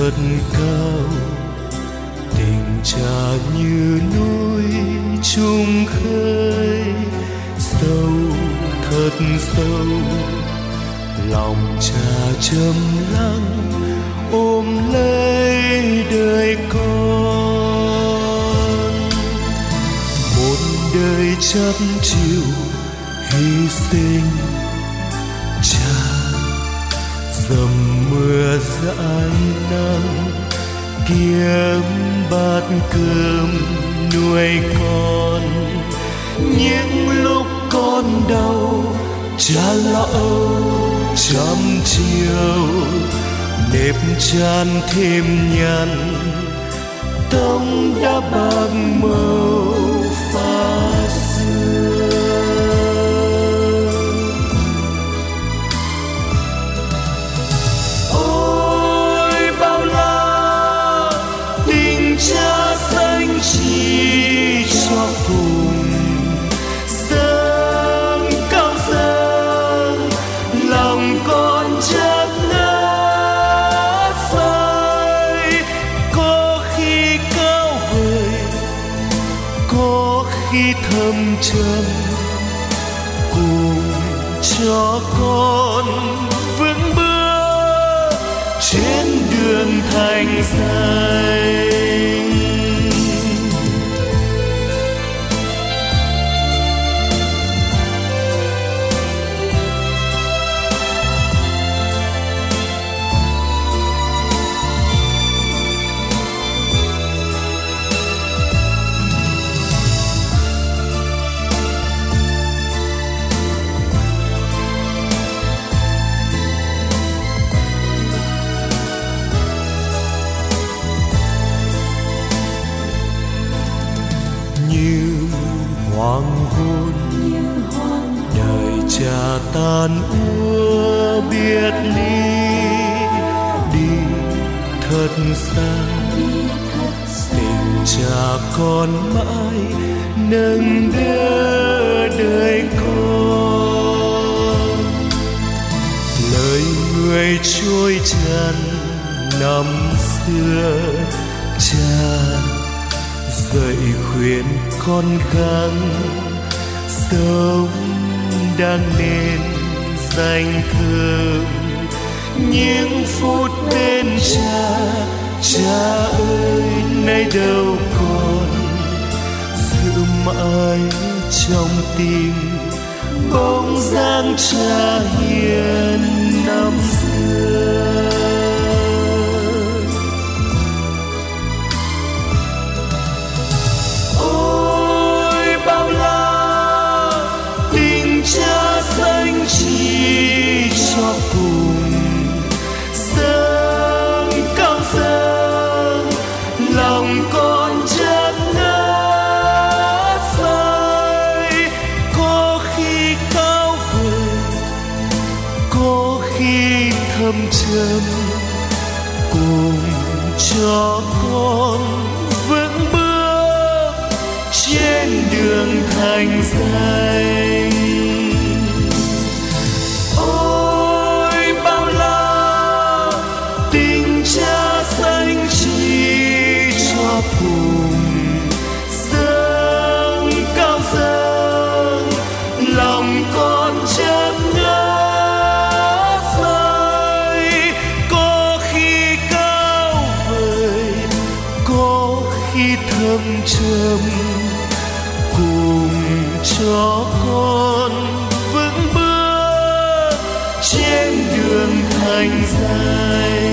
thật cao, tình cha như núi trung khơi, sâu thật sâu, lòng cha trầm lắng ôm lấy đời con. Một đời chăm chiều hy sinh, cha dầm mưa dãi nắng, kiếm bát cơm nuôi con. Những lúc con đau, cha lo âu trăm chiều, nếp chan thêm nhăn, tông đã bạc màu pha xưa. Ôi bao la tình cha xanh chỉ cho cùng, dâng cao dâng lòng con chắc ngã phai. Có khi cao vời, có khi thâm trầm, cùng cho con vững bước trên đường thành danh. Như hoàng hôn, đời cha tan úa biệt ly, đi thật xa, tình cha con mãi nâng đỡ đời con. Lời người trôi tràn năm xưa, cha dạy khuyên con gắng sống đang nên danh thơm. Những phút bên cha, cha ơi nay đâu còn, giữ mãi trong tim bóng dáng cha hiền năm xưa. Cha xanh chỉ cho cùng, dâng cao dâng lòng con chắc ngã phai. Có khi cao vời, có khi thâm trầm, cùng cho con vững bước trên đường thành danh. Ôi bao la tình cha xanh chỉ cho cùng, dâng cao dâng lòng con chắc ngã phai. Có khi cao vời, có khi thâm trầm, cùng cho con vững bước trên đường thành danh.